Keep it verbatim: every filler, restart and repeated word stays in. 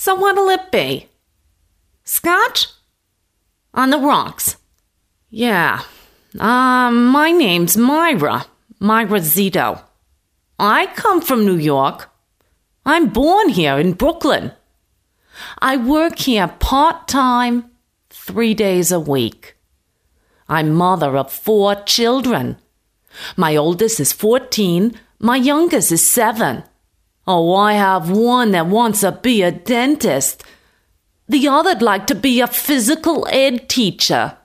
So what'll it be? Scotch? On the rocks. Yeah. Uh, my name's Myra. Myra Zito. I come from New York. I'm born here in Brooklyn. I work here part-time, three days a week. I'm mother of four children. My oldest is fourteen. My youngest is seven. Oh, I have one that wants to be a dentist. The other'd like to be a physical ed teacher.